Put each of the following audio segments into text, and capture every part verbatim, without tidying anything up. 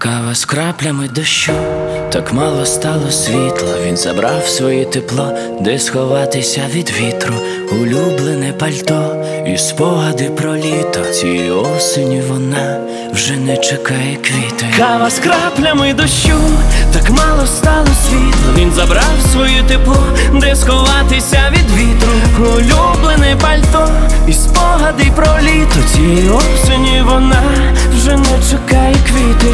Кава з краплями дощу, так мало стало світла. Він забрав своє тепло, де сховатися від вітру. Улюблене пальто і спогади про літо. Цієї осені вона вже не чекає квіти. Кава з краплями дощу, так мало стало світла. Він забрав своє тепло, де сховатися від вітру. Улюблене пальто і спогади про літо. Цієї осені вона вже не чекає квіти.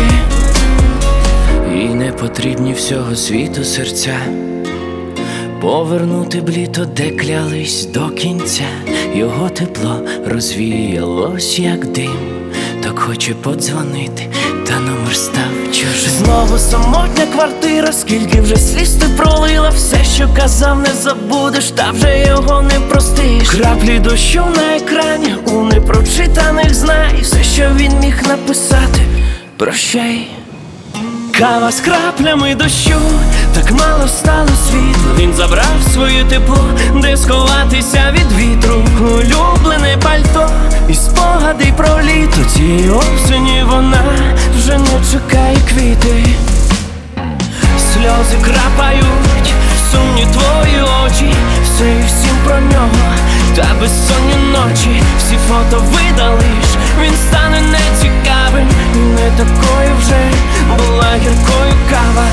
І не потрібні всього світу серця, повернути б літо, де клялись до кінця. Його тепло розвіялось, як дим. Так хоче подзвонити, та номер став чужим. Знову самотня квартира, скільки вже сліз ти пролила. Все, що казав, не забудеш, та вже його не простиш. Краплі дощу на екрані, у непрочитаних знай. Все, що він міг написати, прощай. Кава з краплями дощу, так мало стало світла. Він забрав своє тепло, де сховатися від вітру. Улюблене пальто і спогади про літо. Цієї осені вона вже не чекає квіти. Сльози крапають, сумні твої очі. Все і всім про нього, та безсонні ночі. Всі фото видалиш, він стане нецікавим. І не такою вже була гіркою кава.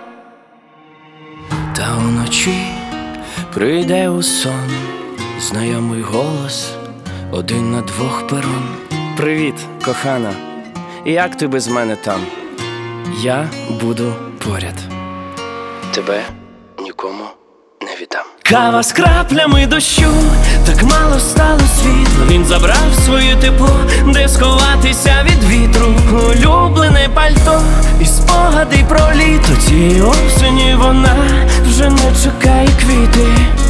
Та уночі прийде у сон знайомий голос, один на двох перон. Привіт, кохана, як ти без мене там? Я буду поряд. Тебе нікому не віддам. Кава з краплями дощу, так мало стало світла. Він забрав своє тепло, де сховатися від вітру. Улюблене пальто і спогади про літо. Цієї осені вона вже не чекає квіти.